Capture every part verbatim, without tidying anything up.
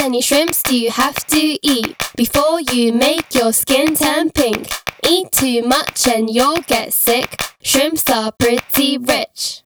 many shrimps do you have to eat before you make your skin turn pink? Eat too much and you'll get sick. Shrimps are pretty rich.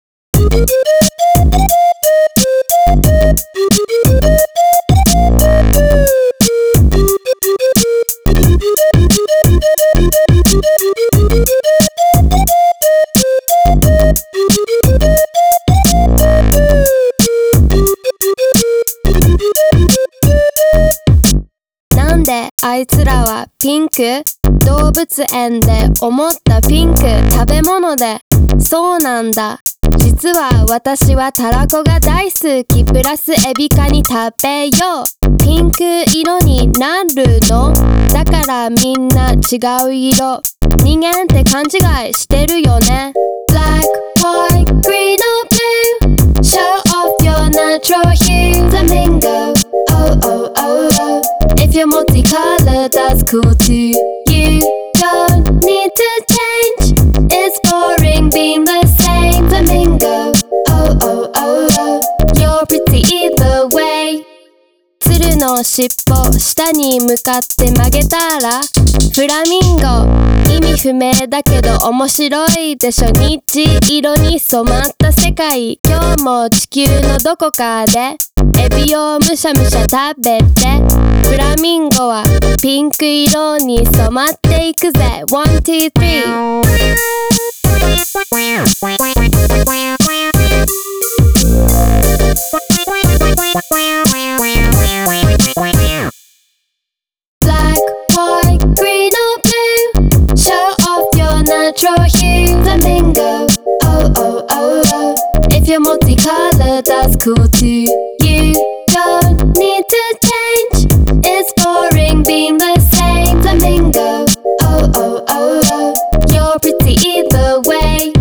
なんであいつらはピンク？動物園で思ったピンク食べ物で。そうなんだ。実は私はたらこが大好き。プラスエビカニ食べよう。ピンク色になるの？だからみんな違う色。人間って勘違いしてるよね。Black, white, green or blue. Show off your natural hue. Flamingo, oh oh oh oh. If you're multicolored, that's cool too. You don't need to change. It's boring being the same. Flamingo, oh oh oh oh. You're pretty either way. 鶴の尻尾下に向かって曲げたらフラミンゴ。意味不明だけど面白いでしょ。虹色に染まった世界。今日も地球のどこかでエビをむしゃむしゃ食べて。フラミンゴはピンク色に染まっていくぜ。ワン、ツー、スリー。Black, white, green or blue. Show off your natural hue. Flamingo, oh oh oh oh. If you're multicolored, that's cool too. You don't need to change. It's boring being the same. Flamingo, oh oh oh oh. You're pretty either way.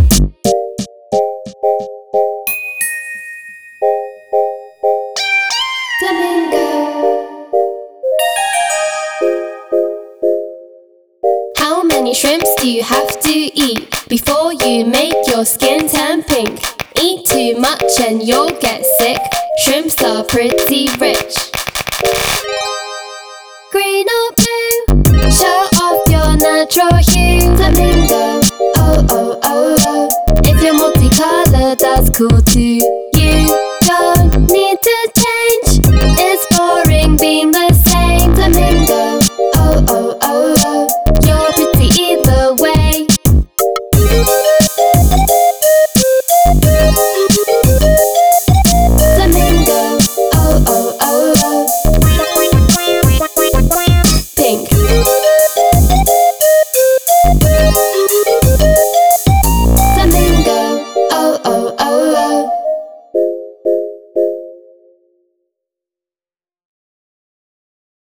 Flamingo. How many shrimps do you have to eat before you make your skin turn pink? Eat too much and you'll get sick. Shrimps are pretty rich. Green or blue, show off your natural hue. Flamingo, oh oh oh oh. If you're multicolored, that's cool too.